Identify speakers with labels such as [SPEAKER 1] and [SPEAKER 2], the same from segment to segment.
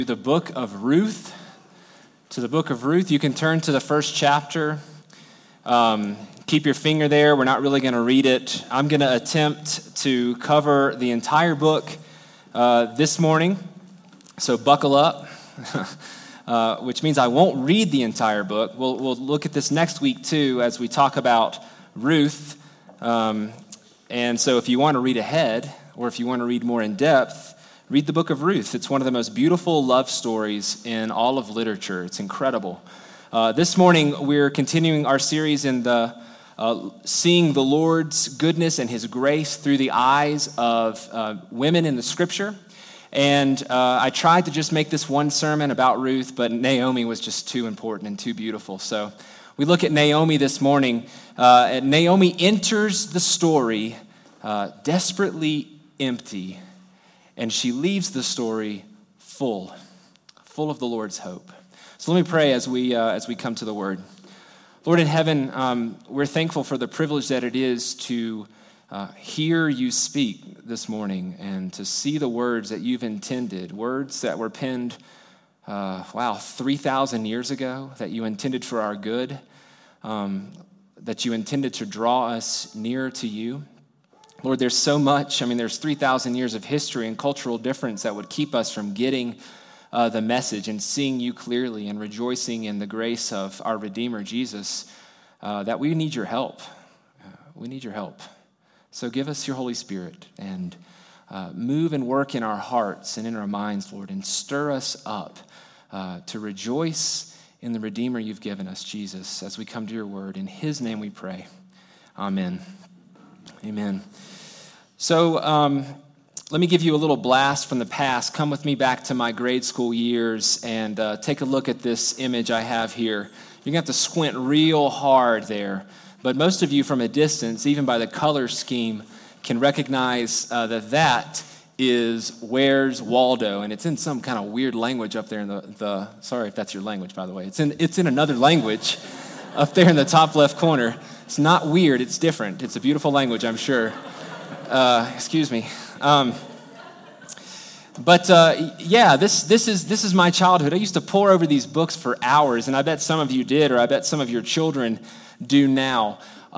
[SPEAKER 1] The book of Ruth. To the book of Ruth, you can turn to the first chapter. Keep your finger there. We're not really going to read it. I'm going to attempt to cover the entire book this morning, so buckle up, which means I won't read the entire book. We'll look at this next week, too, as we talk about Ruth. And so if you want to read ahead, or if you want to read more in depth, read the book of Ruth. It's one of the most beautiful love stories in all of literature. It's incredible. This morning, we're continuing our series in the seeing the Lord's goodness and His grace through the eyes of women in the Scripture. And I tried to just make this one sermon about Ruth, but Naomi was just too important and too beautiful. So we look at Naomi this morning. Naomi enters the story desperately empty, and she leaves the story full of the Lord's hope. So let me pray as we come to the Word. Lord in heaven, we're thankful for the privilege that it is to hear you speak this morning and to see the words that you've intended, words that were penned, 3,000 years ago, that you intended for our good, that you intended to draw us nearer to you. Lord, there's so much. There's 3,000 years of history and cultural difference that would keep us from getting the message and seeing you clearly and rejoicing in the grace of our Redeemer, Jesus, that we need your help. We need your help. So give us your Holy Spirit and move and work in our hearts and in our minds, Lord, and stir us up to rejoice in the Redeemer you've given us, Jesus, as we come to your word. In his name we pray. Amen. Amen. So let me give you a little blast from the past. Come with me back to my grade school years and take a look at this image I have here. You're going to have to squint real hard there. But most of you from a distance, even by the color scheme, can recognize that is Where's Waldo? And it's in some kind of weird language up there in the sorry if that's your language, by the way. It's in another language up there in the top left corner. It's not weird, it's different. It's a beautiful language, I'm sure. Excuse me. This is my childhood. I used to pore over these books for hours, and I bet some of you did, or I bet some of your children do now.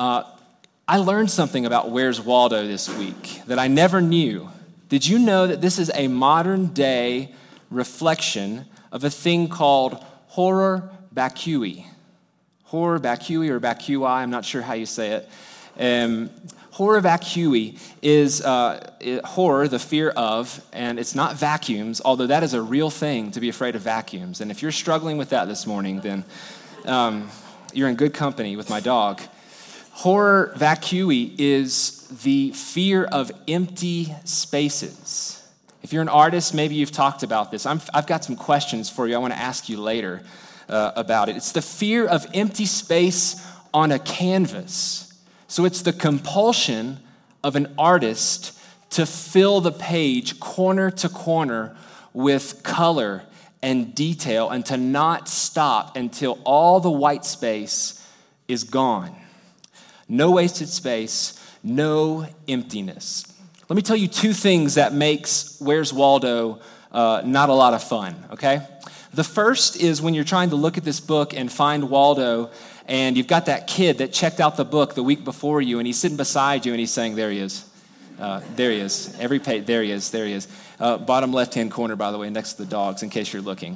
[SPEAKER 1] I learned something about Where's Waldo this week that I never knew. Did you know that this is a modern day reflection of a thing called horror vacui? Horror vacui or vacui, I'm not sure how you say it. Horror vacui is horror, the fear of, and it's not vacuums, although that is a real thing, to be afraid of vacuums. And if you're struggling with that this morning, then you're in good company with my dog. Horror vacui is the fear of empty spaces. If you're an artist, maybe you've talked about this. I've got some questions for you I want to ask you later about it. It's the fear of empty space on a canvas. So it's the compulsion of an artist to fill the page corner to corner with color and detail and to not stop until all the white space is gone. No wasted space, no emptiness. Let me tell you two things that makes Where's Waldo not a lot of fun, okay? The first is when you're trying to look at this book and find Waldo, and you've got that kid that checked out the book the week before you, and he's sitting beside you, and he's saying, there he is. There he is. Every page, there he is. Bottom left-hand corner, by the way, next to the dogs, in case you're looking.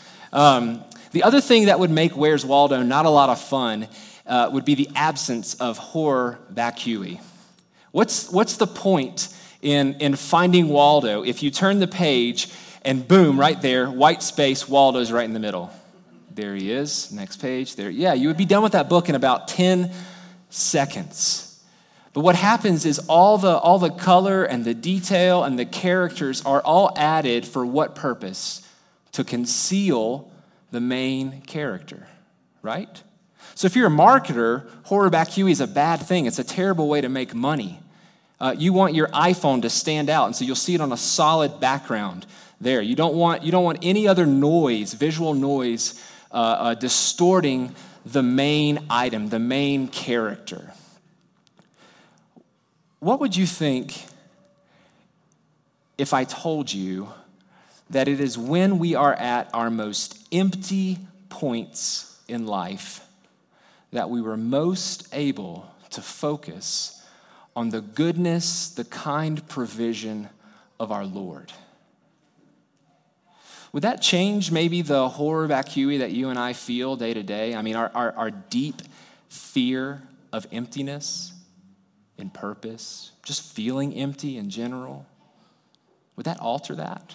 [SPEAKER 1] The other thing that would make Where's Waldo not a lot of fun would be the absence of horror vacui. What's the point in finding Waldo if you turn the page and boom, right there, white space, Waldo's right in the middle. There he is, next page, there. Yeah, you would be done with that book in about 10 seconds. But what happens is all the color and the detail and the characters are all added for what purpose? To conceal the main character, right? So if you're a marketer, horror vacui is a bad thing. It's a terrible way to make money. You want your iPhone to stand out, and so you'll see it on a solid background there. You don't want any other noise, visual noise, distorting the main item, the main character. What would you think if I told you that it is when we are at our most empty points in life that we were most able to focus on the goodness, the kind provision of our Lord. Would that change maybe the horror vacui that you and I feel day to day? I mean, our deep fear of emptiness in purpose, just feeling empty in general. Would that alter that?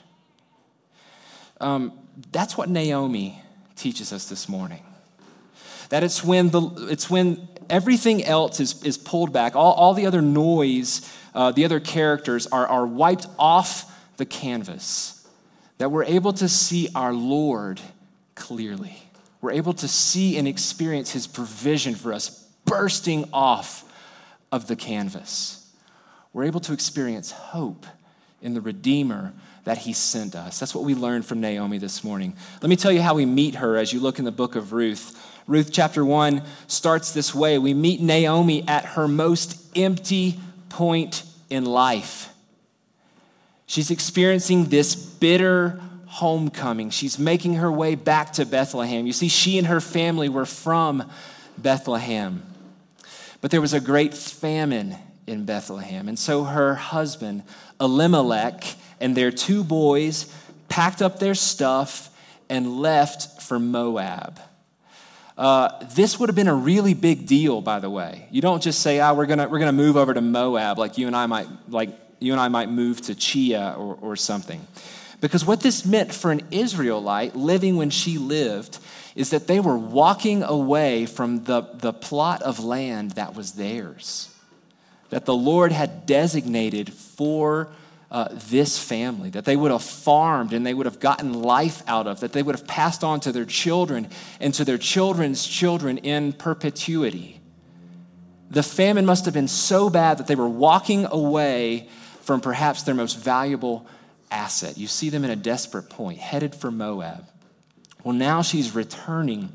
[SPEAKER 1] That's what Naomi teaches us this morning. That it's when everything else is pulled back, all the other noise, the other characters are wiped off the canvas, that we're able to see our Lord clearly. We're able to see and experience his provision for us bursting off of the canvas. We're able to experience hope in the Redeemer that he sent us. That's what we learned from Naomi this morning. Let me tell you how we meet her as you look in the book of Ruth. Ruth chapter 1 starts this way. We meet Naomi at her most empty point in life. She's experiencing this bitter homecoming. She's making her way back to Bethlehem. You see, she and her family were from Bethlehem. But there was a great famine in Bethlehem. And so her husband, Elimelech, and their 2 boys packed up their stuff and left for Moab. This would have been a really big deal, by the way. You don't just say, we're gonna move over to Moab, like you and I might move to Chia or something. Because what this meant for an Israelite living when she lived is that they were walking away from the plot of land that was theirs, that the Lord had designated for this family, that they would have farmed and they would have gotten life out of, that they would have passed on to their children and to their children's children in perpetuity. The famine must have been so bad that they were walking away from perhaps their most valuable asset. You see them in a desperate point, headed for Moab. Well, now she's returning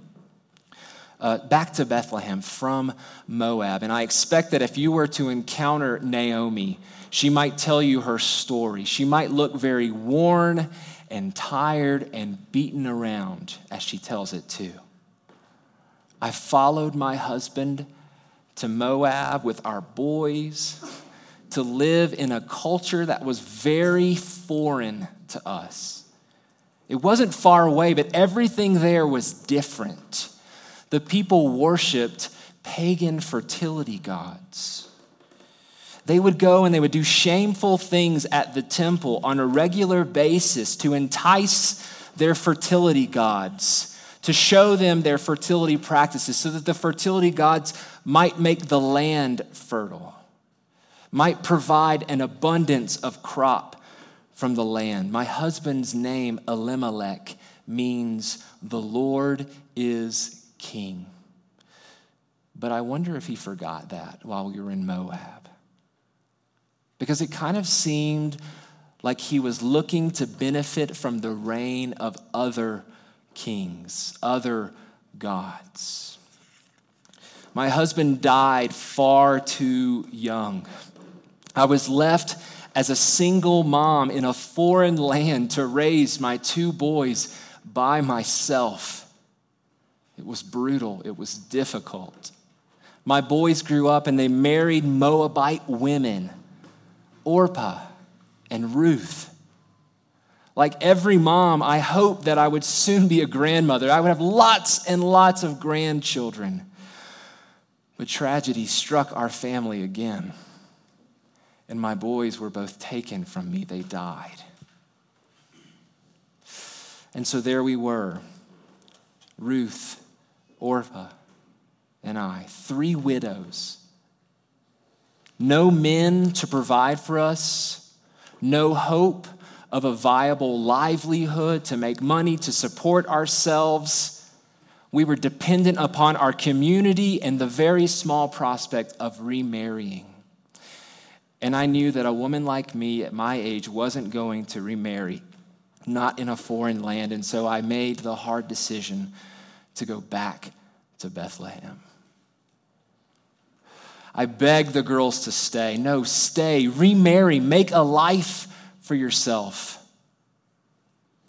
[SPEAKER 1] back to Bethlehem from Moab. And I expect that if you were to encounter Naomi, she might tell you her story. She might look very worn and tired and beaten around as she tells it too. I followed my husband to Moab with our boys to live in a culture that was very foreign to us. It wasn't far away, but everything there was different. The people worshiped pagan fertility gods. They would go and they would do shameful things at the temple on a regular basis to entice their fertility gods, to show them their fertility practices so that the fertility gods might make the land fertile, might provide an abundance of crop from the land. My husband's name, Elimelech, means the Lord is king. But I wonder if he forgot that while we were in Moab. Because it kind of seemed like he was looking to benefit from the reign of other kings, other gods. My husband died far too young. I was left as a single mom in a foreign land to raise my 2 boys by myself. It was brutal. It was difficult. My boys grew up and they married Moabite women, Orpah and Ruth. Like every mom, I hoped that I would soon be a grandmother. I would have lots and lots of grandchildren. But tragedy struck our family again. And my boys were both taken from me. They died. And so there we were, Ruth, Orpah, and I, 3 widows. No men to provide for us, no hope of a viable livelihood to make money to support ourselves. We were dependent upon our community and the very small prospect of remarrying. And I knew that a woman like me at my age wasn't going to remarry, not in a foreign land. And so I made the hard decision to go back to Bethlehem. I begged the girls to stay. No, stay, remarry, make a life for yourself.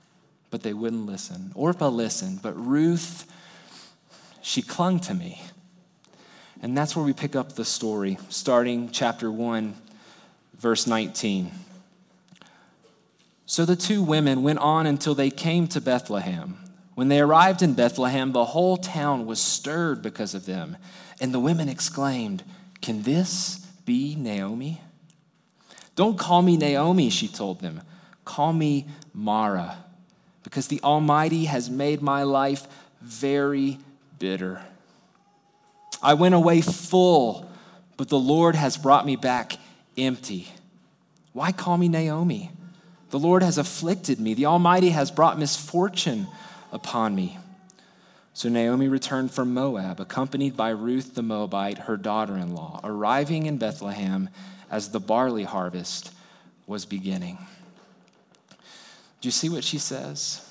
[SPEAKER 1] but they wouldn't listen. Orpah listened, but Ruth, she clung to me. And that's where we pick up the story, starting chapter 1, verse 19. So the two women went on until they came to Bethlehem. When they arrived in Bethlehem, the whole town was stirred because of them. And the women exclaimed, "Can this be Naomi?" "Don't call me Naomi," she told them. "Call me Mara, because the Almighty has made my life very bitter. I went away full, but the Lord has brought me back empty. Why call me Naomi? The Lord has afflicted me. The Almighty has brought misfortune upon me." So Naomi returned from Moab, accompanied by Ruth the Moabite, her daughter-in-law, arriving in Bethlehem as the barley harvest was beginning. Do you see what she says?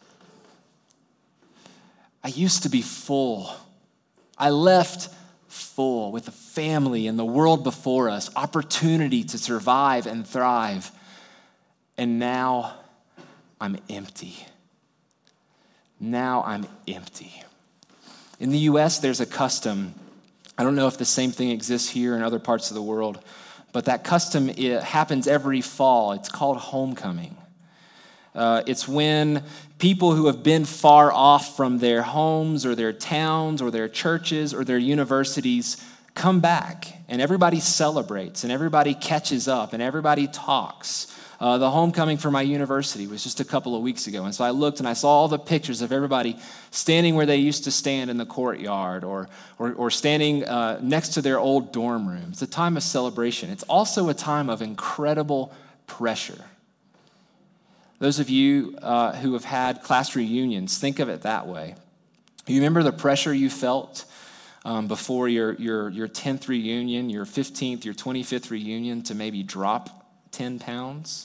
[SPEAKER 1] I used to be full. I left full with a family and the world before us, opportunity to survive and thrive. And now I'm empty. Now I'm empty. In the U.S., there's a custom. I don't know if the same thing exists here in other parts of the world, but that custom, it happens every fall. It's called homecoming. It's when people who have been far off from their homes or their towns or their churches or their universities come back, and everybody celebrates and everybody catches up and everybody talks. The homecoming for my university was just a couple of weeks ago. And so I looked and I saw all the pictures of everybody standing where they used to stand in the courtyard or standing next to their old dorm room. It's a time of celebration. It's also a time of incredible pressure. Those of you who have had class reunions, think of it that way. You remember the pressure you felt before your 10th reunion, your 15th, your 25th reunion to maybe drop 10 pounds.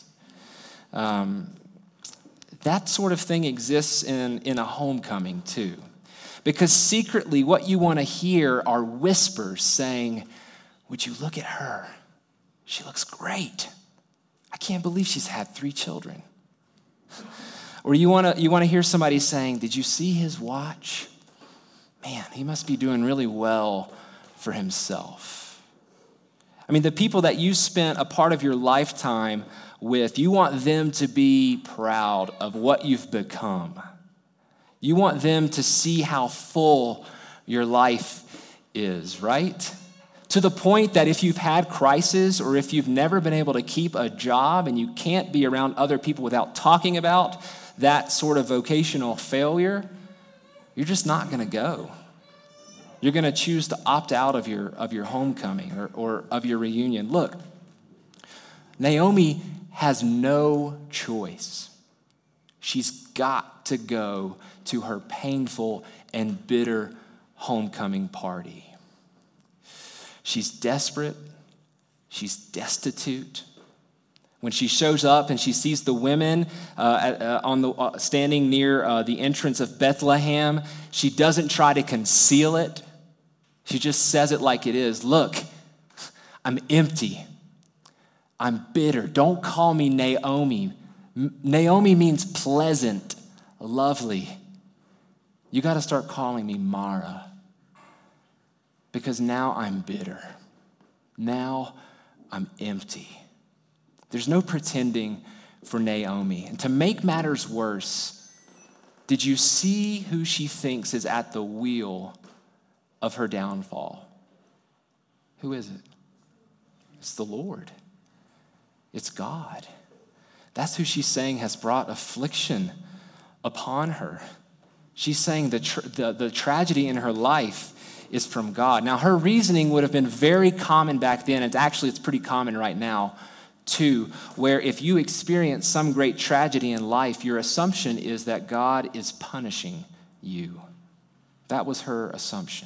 [SPEAKER 1] That sort of thing exists in a homecoming too. Because secretly what you want to hear are whispers saying, "Would you look at her? She looks great. I can't believe she's had 3 children." Or you want to hear somebody saying, "Did you see his watch? Man, he must be doing really well for himself." I mean, the people that you spent a part of your lifetime with, you want them to be proud of what you've become. You want them to see how full your life is, right? To the point that if you've had crisis or if you've never been able to keep a job and you can't be around other people without talking about that sort of vocational failure, you're just not going to go. You're going to choose to opt out of your homecoming or of your reunion. Look, Naomi has no choice. She's got to go to her painful and bitter homecoming party. She's desperate. She's destitute. When she shows up and she sees the women standing near the entrance of Bethlehem, she doesn't try to conceal it. She just says it like it is. "Look, I'm empty. I'm bitter. Don't call me Naomi. Naomi means pleasant, lovely. You got to start calling me Mara, because now I'm bitter. Now I'm empty." There's no pretending for Naomi. And to make matters worse, did you see who she thinks is at the wheel of her downfall? Who is it? It's the Lord. It's God. That's who she's saying has brought affliction upon her. She's saying the tragedy in her life is from God. Now, her reasoning would have been very common back then. It's pretty common right now, too, where if you experience some great tragedy in life, your assumption is that God is punishing you. That was her assumption.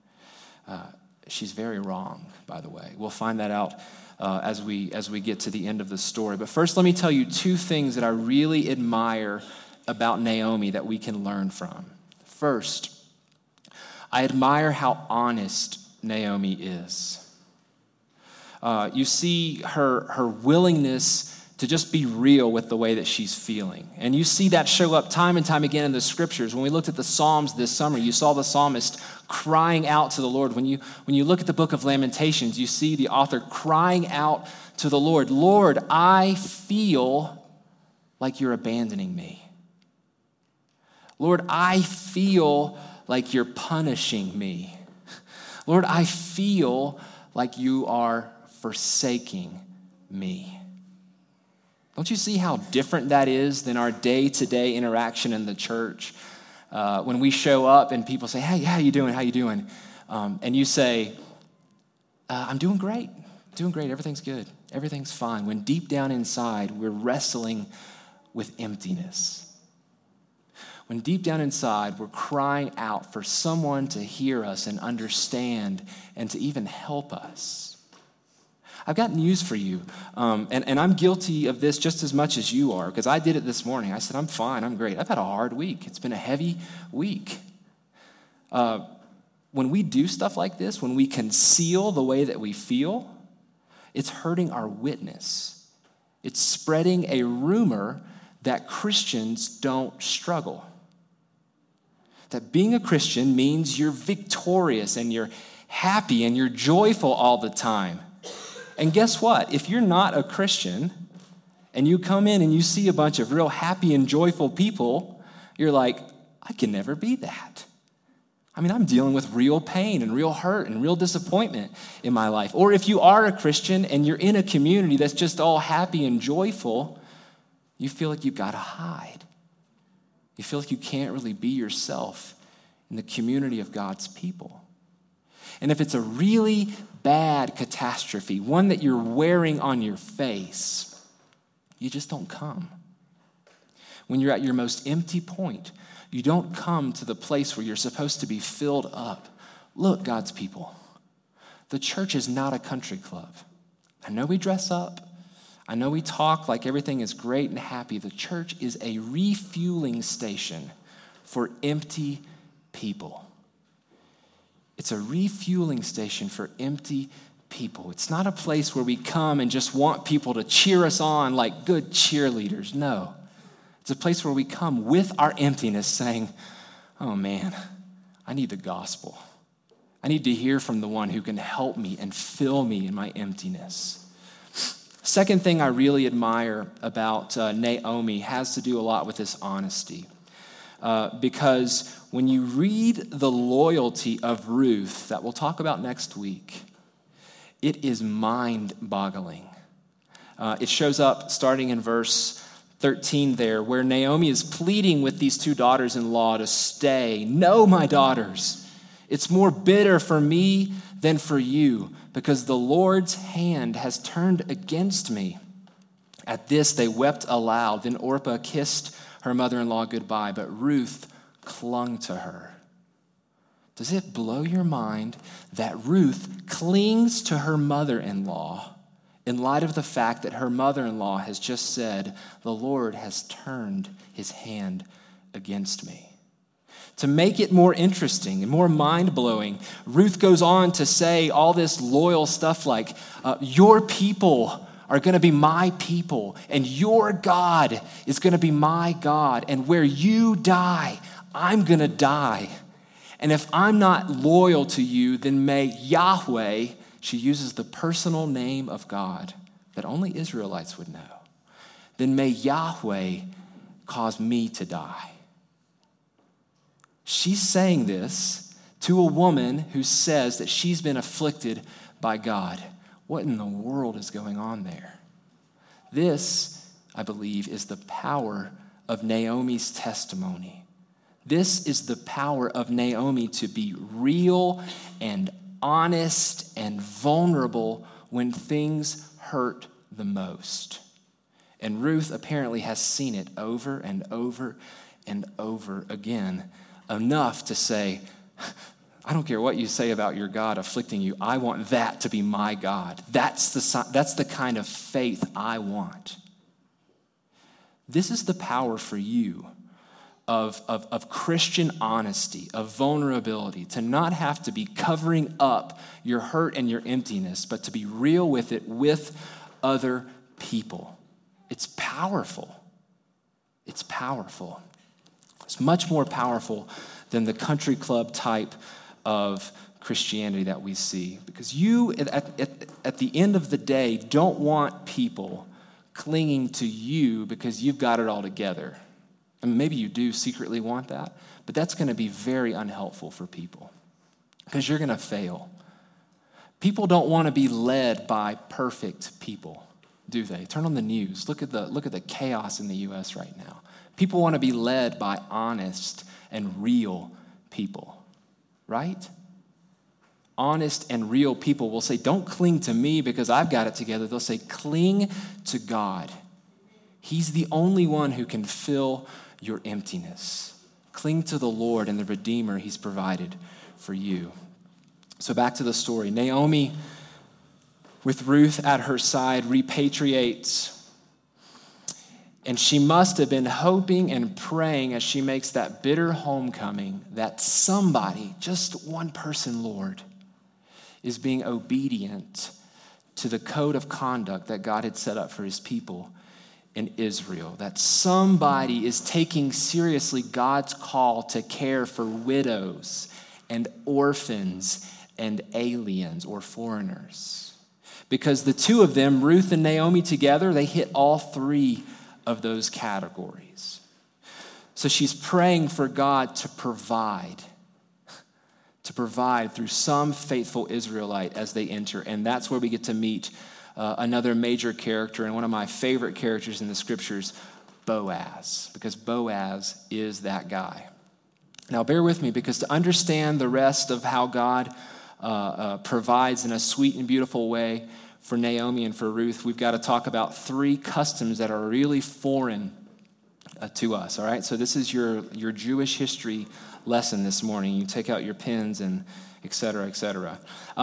[SPEAKER 1] She's very wrong, by the way. We'll find that out as we get to the end of the story. But first, let me tell you 2 things that I really admire about Naomi that we can learn from. First, I admire how honest Naomi is. You see her willingness to just be real with the way that she's feeling. And you see that show up time and time again in the scriptures. When we looked at the Psalms this summer, you saw the psalmist crying out to the Lord. When you look at the book of Lamentations, you see the author crying out to the Lord, Lord, I feel like you're abandoning me. Lord, I feel like you're punishing me. Lord, I feel like you are forsaking me. Don't you see how different that is than our day-to-day interaction in the church? When we show up and people say, hey, how you doing? How you doing? And you say, I'm doing great. Doing great. Everything's good. Everything's fine. When deep down inside, we're wrestling with emptiness. When deep down inside, we're crying out for someone to hear us and understand and to even help us. I've got news for you, and I'm guilty of this just as much as you are, because I did it this morning. I said, I'm fine, I'm great. I've had a hard week. It's been a heavy week. When we do stuff like this, when we conceal the way that we feel, it's hurting our witness. It's spreading a rumor that Christians don't struggle. That being a Christian means you're victorious and you're happy and you're joyful all the time. And guess what? If you're not a Christian and you come in and you see a bunch of real happy and joyful people, you're like, I can never be that. I mean, I'm dealing with real pain and real hurt and real disappointment in my life. Or if you are a Christian and you're in a community that's just all happy and joyful, you feel like you've got to hide. You feel like you can't really be yourself in the community of God's people. And if it's a really bad catastrophe, one that you're wearing on your face, you just don't come. When you're at your most empty point, you don't come to the place where you're supposed to be filled up. Look, God's people, the church is not a country club. I know we dress up. I know we talk like everything is great and happy. The church is a refueling station for empty people. It's a refueling station for empty people. It's not a place where we come and just want people to cheer us on like good cheerleaders. No. It's a place where we come with our emptiness saying, oh man, I need the gospel. I need to hear from the one who can help me and fill me in my emptiness. Second thing I really admire about Naomi has to do a lot with this honesty. Because when you read the loyalty of Ruth, that we'll talk about next week, it is mind-boggling. It shows up starting in verse 13 there, where Naomi is pleading with these two daughters-in-law to stay. No, my daughters, it's more bitter for me than for you, because the Lord's hand has turned against me. At this, they wept aloud. Then Orpah kissed her mother-in-law goodbye, but Ruth clung to her. Does it blow your mind that Ruth clings to her mother-in-law in light of the fact that her mother-in-law has just said, the Lord has turned his hand against me? To make it more interesting and more mind-blowing, Ruth goes on to say all this loyal stuff like, your people are going to be my people, and your God is going to be my God, and where you die, I'm going to die. And if I'm not loyal to you, then may Yahweh, she uses the personal name of God that only Israelites would know, then may Yahweh cause me to die. She's saying this to a woman who says that she's been afflicted by God. What in the world is going on there? This, I believe, is the power of Naomi's testimony. This is the power of Naomi to be real and honest and vulnerable when things hurt the most. And Ruth apparently has seen it over and over and over again, enough to say, I don't care what you say about your God afflicting you. I want that to be my God. That's the kind of faith I want. This is the power for you of Christian honesty, of vulnerability, to not have to be covering up your hurt and your emptiness, but to be real with it with other people. It's powerful. It's powerful. It's much more powerful than the country club type of Christianity that we see. Because you, at the end of the day, don't want people clinging to you because you've got it all together. I mean, maybe you do secretly want that, but that's going to be very unhelpful for people because you're going to fail. People don't want to be led by perfect people, do they? Turn on the news. Look at the chaos in the U.S. right now. People want to be led by honest and real people, right? Honest and real people will say, don't cling to me because I've got it together. They'll say, cling to God. He's the only one who can fill your emptiness. Cling to the Lord and the Redeemer he's provided for you. So back to the story. Naomi, with Ruth at her side, repatriates. And she must have been hoping and praying as she makes that bitter homecoming that somebody, just one person, Lord, is being obedient to the code of conduct that God had set up for his people in Israel. That somebody is taking seriously God's call to care for widows and orphans and aliens or foreigners. Because the two of them, Ruth and Naomi together, they hit all three of those categories. So she's praying for God to provide through some faithful Israelite as they enter. And that's where we get to meet another major character and one of my favorite characters in the scriptures, Boaz, because Boaz is that guy. Now bear with me, because to understand the rest of how God provides in a sweet and beautiful way for Naomi and for Ruth, we've got to talk about three customs that are really foreign to us, all right? So this is your Jewish history lesson this morning. You take out your pens and et cetera, et cetera.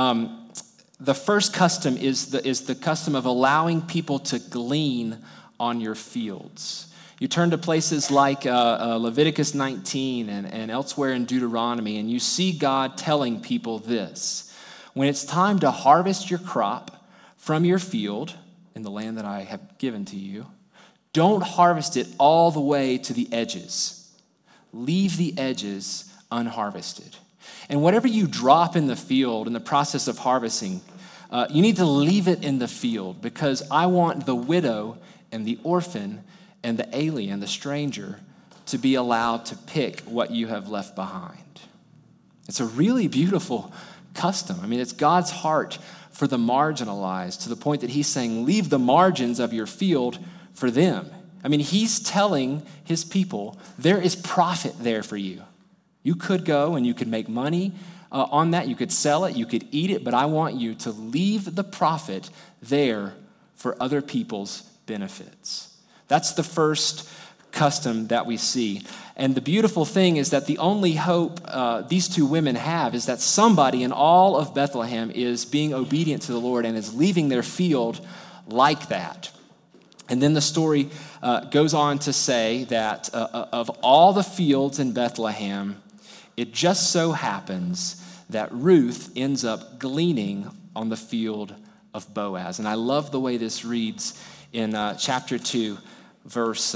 [SPEAKER 1] The first custom is the custom of allowing people to glean on your fields. You turn to places like Leviticus 19 and elsewhere in Deuteronomy, and you see God telling people this. When it's time to harvest your crop from your field in the land that I have given to you, don't harvest it all the way to the edges. Leave the edges unharvested. And whatever you drop in the field in the process of harvesting, you need to leave it in the field, because I want the widow and the orphan and the alien, the stranger, to be allowed to pick what you have left behind. It's a really beautiful custom. I mean, it's God's heart for the marginalized, to the point that he's saying, leave the margins of your field for them. I mean, he's telling his people, there is profit there for you. You could go and you could make money on that. You could sell it, you could eat it, but I want you to leave the profit there for other people's benefits. That's the first custom that we see. And the beautiful thing is that the only hope these two women have is that somebody in all of Bethlehem is being obedient to the Lord and is leaving their field like that. And then the story goes on to say that of all the fields in Bethlehem, it just so happens that Ruth ends up gleaning on the field of Boaz. And I love the way this reads in chapter 2, verse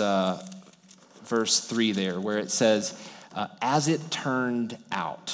[SPEAKER 1] 3 there, where it says, as it turned out.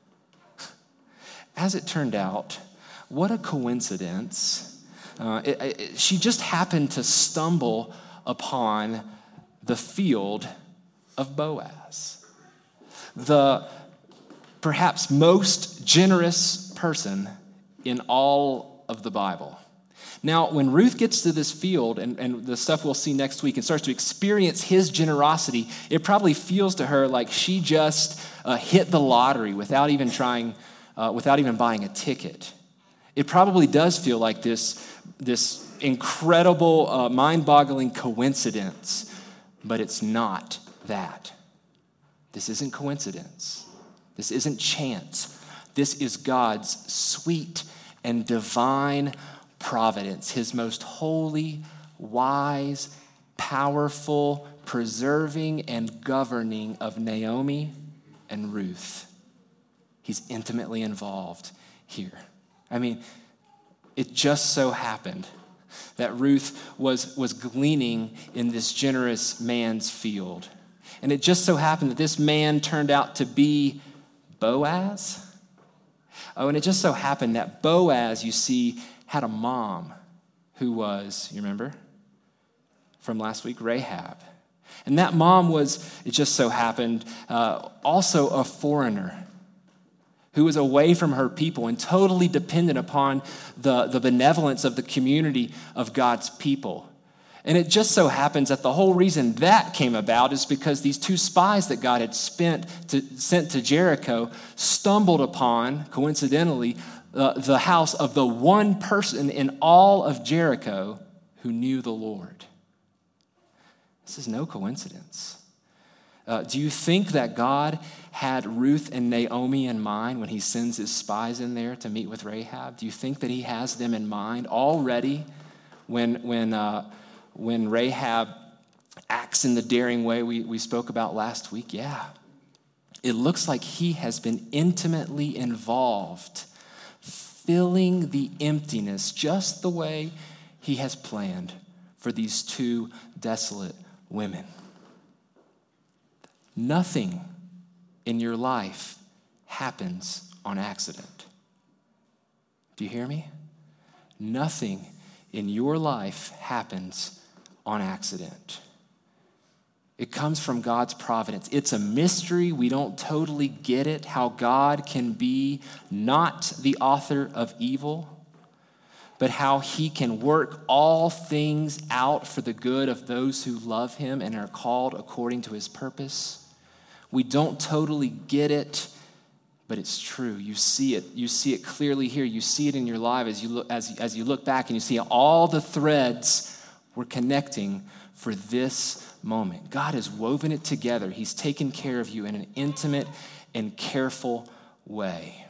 [SPEAKER 1] As it turned out, what a coincidence. She just happened to stumble upon the field of Boaz, the perhaps most generous person in all of the Bible. Now, when Ruth gets to this field, and the stuff we'll see next week, and starts to experience his generosity, it probably feels to her like she just hit the lottery without even buying a ticket. It probably does feel like this incredible, mind-boggling coincidence, but it's not that. This isn't coincidence. This isn't chance. This is God's sweet and divine providence, his most holy, wise, powerful, preserving, and governing of Naomi and Ruth. He's intimately involved here. I mean, it just so happened that Ruth was gleaning in this generous man's field. And it just so happened that this man turned out to be Boaz. Oh, and it just so happened that Boaz, you see, had a mom who was, you remember, from last week, Rahab. And that mom was, it just so happened, also a foreigner who was away from her people and totally dependent upon the benevolence of the community of God's people. And it just so happens that the whole reason that came about is because these two spies that God had sent to Jericho stumbled upon, coincidentally, the house of the one person in all of Jericho who knew the Lord. This is no coincidence. Do you think that God had Ruth and Naomi in mind when he sends his spies in there to meet with Rahab? Do you think that he has them in mind already when Rahab acts in the daring way we spoke about last week? Yeah. It looks like he has been intimately involved, filling the emptiness just the way he has planned for these two desolate women. Nothing in your life happens on accident. Do you hear me? Nothing in your life happens on accident. It comes from God's providence. It's a mystery. We don't totally get it, how God can be not the author of evil, but how he can work all things out for the good of those who love him and are called according to his purpose. We don't totally get it, but it's true. You see it. You see it clearly here. You see it in your life as you look back and you see all the threads we're connecting for this moment. God has woven it together. He's taken care of you in an intimate and careful way.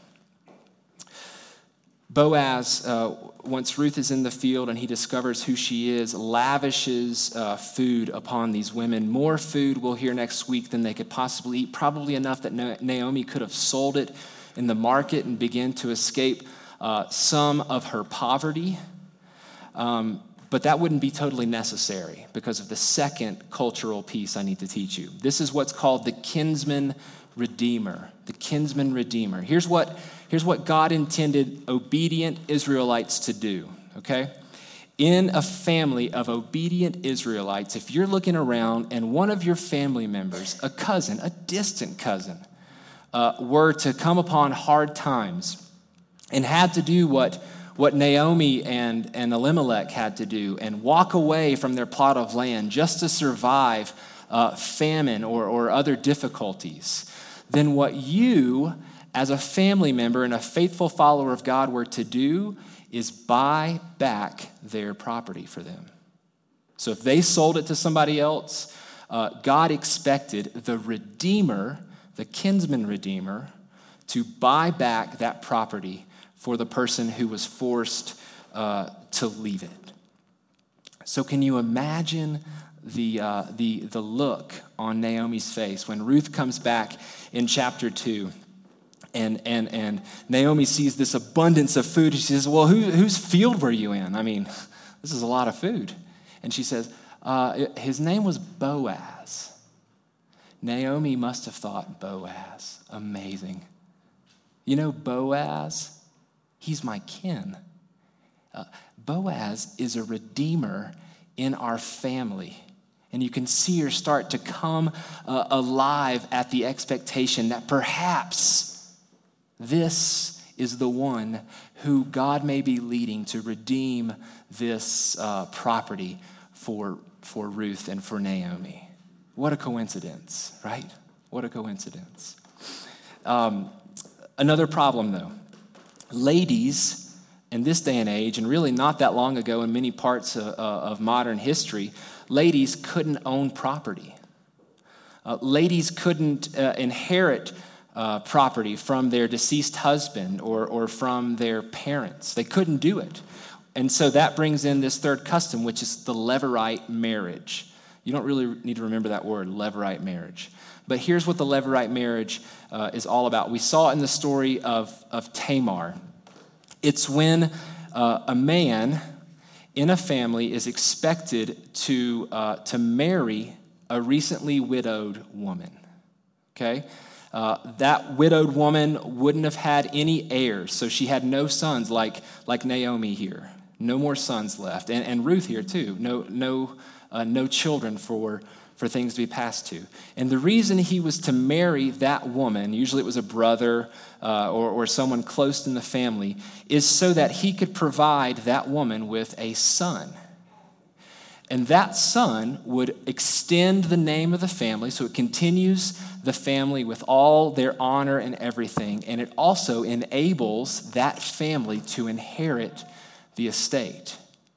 [SPEAKER 1] Boaz, once Ruth is in the field and he discovers who she is, lavishes food upon these women. More food, we'll hear next week, than they could possibly eat. Probably enough that Naomi could have sold it in the market and begin to escape some of her poverty. But that wouldn't be totally necessary because of the second cultural piece I need to teach you. This is what's called the kinsman redeemer. The kinsman redeemer. Here's what God intended obedient Israelites to do, okay? In a family of obedient Israelites, if you're looking around and one of your family members, a cousin, a distant cousin, were to come upon hard times and had to do what Naomi and Elimelech had to do and walk away from their plot of land just to survive famine or other difficulties, then what you, as a family member and a faithful follower of God, were to do is buy back their property for them. So if they sold it to somebody else, God expected the redeemer, the kinsman redeemer, to buy back that property for the person who was forced to leave it. So can you imagine the look on Naomi's face when Ruth comes back in chapter 2 and Naomi sees this abundance of food? She says, well, whose field were you in? I mean, this is a lot of food. And she says, his name was Boaz. Naomi must have thought, Boaz, amazing. You know, Boaz, he's my kin. Boaz is a redeemer in our family. And you can see her start to come alive at the expectation that perhaps this is the one who God may be leading to redeem this property for Ruth and for Naomi. What a coincidence, right? What a coincidence. Another problem, though. Ladies, in this day and age, and really not that long ago in many parts of modern history, ladies couldn't own property. Ladies couldn't inherit property from their deceased husband or from their parents. They couldn't do it. And so that brings in this third custom, which is the Levirate marriage. You don't really need to remember that word, Levirate marriage. But here's what the Levirate marriage is all about. We saw in the story of Tamar. It's when a man in a family is expected to marry a recently widowed woman, okay? That widowed woman wouldn't have had any heirs, so she had no sons like Naomi here. No more sons left, and Ruth here too. No children for things to be passed to. And the reason he was to marry that woman, usually it was a brother or someone close in the family, is so that he could provide that woman with a son. And that son would extend the name of the family, so it continues the family with all their honor and everything. And it also enables that family to inherit the estate,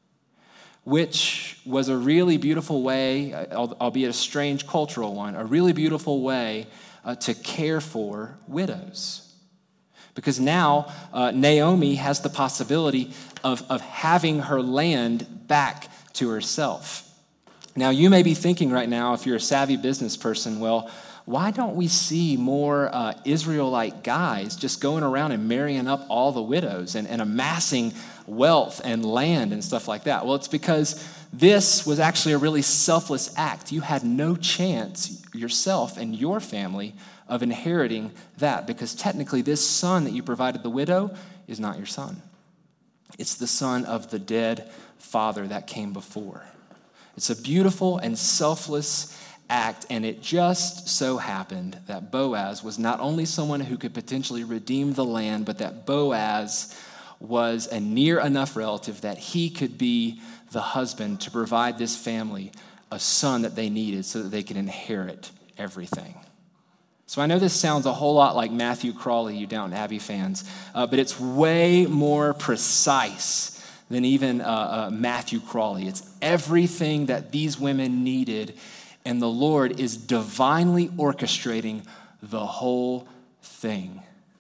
[SPEAKER 1] which was a really beautiful way, albeit a strange cultural one, a really beautiful way to care for widows. Because now Naomi has the possibility of having her land back to herself. Now, you may be thinking right now, if you're a savvy business person, well, why don't we see more Israelite guys just going around and marrying up all the widows and amassing wealth and land and stuff like that? Well, it's because this was actually a really selfless act. You had no chance yourself and your family of inheriting that, because technically this son that you provided the widow is not your son. It's the son of the dead father that came before. It's a beautiful and selfless act, and it just so happened that Boaz was not only someone who could potentially redeem the land, but that Boaz was a near enough relative that he could be the husband to provide this family a son that they needed so that they could inherit everything. So I know this sounds a whole lot like Matthew Crawley, you Downton Abbey fans, but it's way more precise than even Matthew Crawley. It's everything that these women needed, and the Lord is divinely orchestrating the whole thing.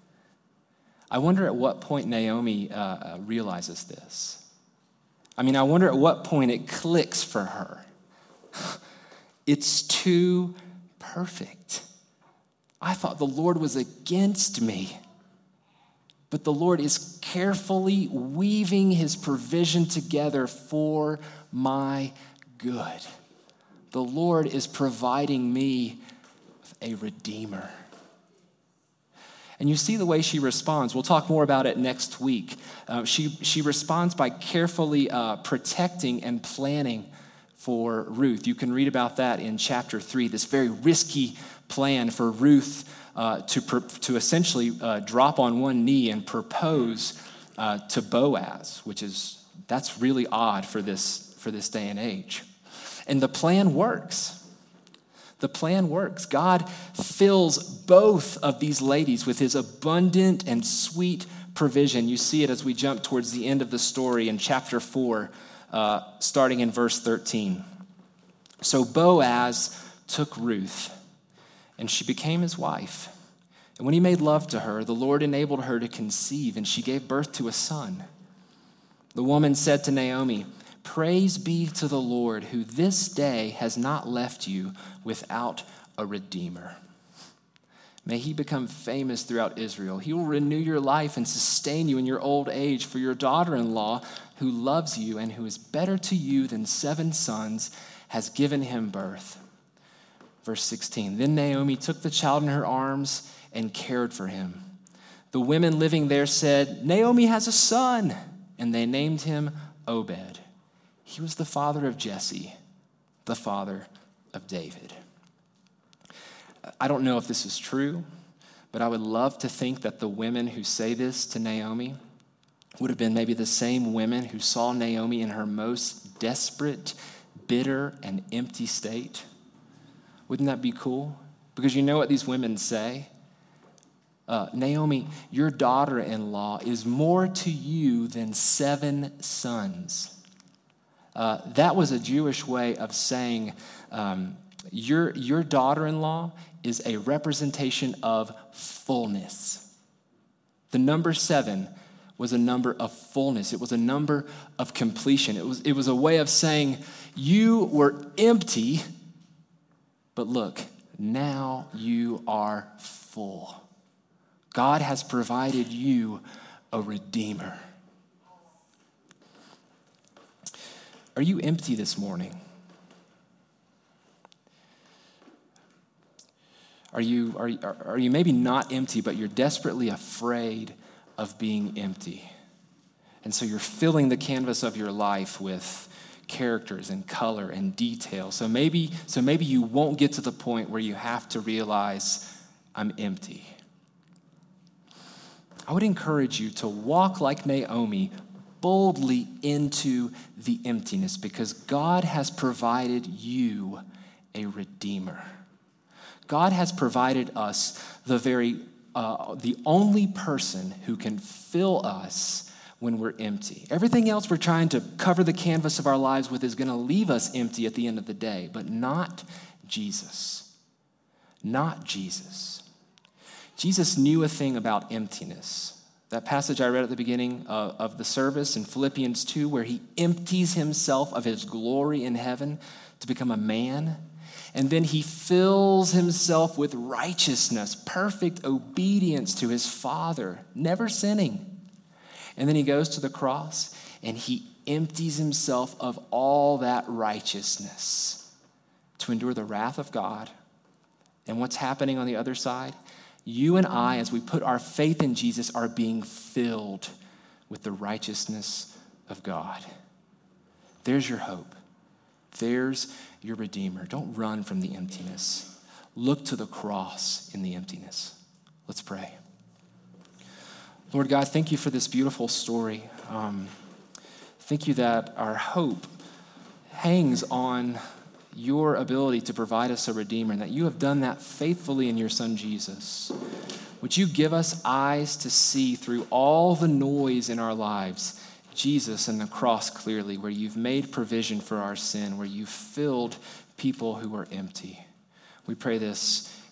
[SPEAKER 1] I wonder at what point Naomi realizes this. I mean, I wonder at what point it clicks for her. It's too perfect. I thought the Lord was against me, but the Lord is carefully weaving his provision together for my good. The Lord is providing me with a redeemer. And you see the way she responds. We'll talk more about it next week. She responds by carefully protecting and planning for Ruth. You can read about that in chapter 3, this very risky plan for Ruth to essentially drop on one knee and propose to Boaz, that's really odd for this day and age. And the plan works. The plan works. God fills both of these ladies with his abundant and sweet provision. You see it as we jump towards the end of the story in chapter 4, starting in verse 13. So Boaz took Ruth, and she became his wife. And when he made love to her, the Lord enabled her to conceive, and she gave birth to a son. The woman said to Naomi, "Praise be to the Lord, who this day has not left you without a redeemer. May he become famous throughout Israel. He will renew your life and sustain you in your old age, for your daughter-in-law, who loves you and who is better to you than 7 sons, has given him birth." Verse 16, then Naomi took the child in her arms and cared for him. The women living there said, "Naomi has a son," and they named him Obed. He was the father of Jesse, the father of David. I don't know if this is true, but I would love to think that the women who say this to Naomi would have been maybe the same women who saw Naomi in her most desperate, bitter, and empty state. Wouldn't that be cool? Because you know what these women say? Naomi, your daughter-in-law is more to you than 7 sons. That was a Jewish way of saying your daughter-in-law is a representation of fullness. The number 7 was a number of fullness. It was a number of completion. It was a way of saying you were empty, but look, now you are full. God has provided you a redeemer. Are you empty this morning? Are you maybe not empty, but you're desperately afraid of being empty? And so you're filling the canvas of your life with characters and color and detail. So maybe you won't get to the point where you have to realize, I'm empty. I would encourage you to walk like Naomi boldly into the emptiness, because God has provided you a redeemer. God has provided us the only person who can fill us when we're empty. Everything else we're trying to cover the canvas of our lives with is going to leave us empty at the end of the day, but not Jesus. Not Jesus. Jesus knew a thing about emptiness. That passage I read at the beginning of the service in Philippians 2, where he empties himself of his glory in heaven to become a man, and then he fills himself with righteousness, perfect obedience to his Father, never sinning. And then he goes to the cross and he empties himself of all that righteousness to endure the wrath of God. And what's happening on the other side? You and I, as we put our faith in Jesus, are being filled with the righteousness of God. There's your hope. There's your Redeemer. Don't run from the emptiness. Look to the cross in the emptiness. Let's pray. Lord God, thank you for this beautiful story. Thank you that our hope hangs on your ability to provide us a Redeemer, and that you have done that faithfully in your Son, Jesus. Would you give us eyes to see through all the noise in our lives, Jesus and the cross clearly, where you've made provision for our sin, where you've filled people who are empty. We pray this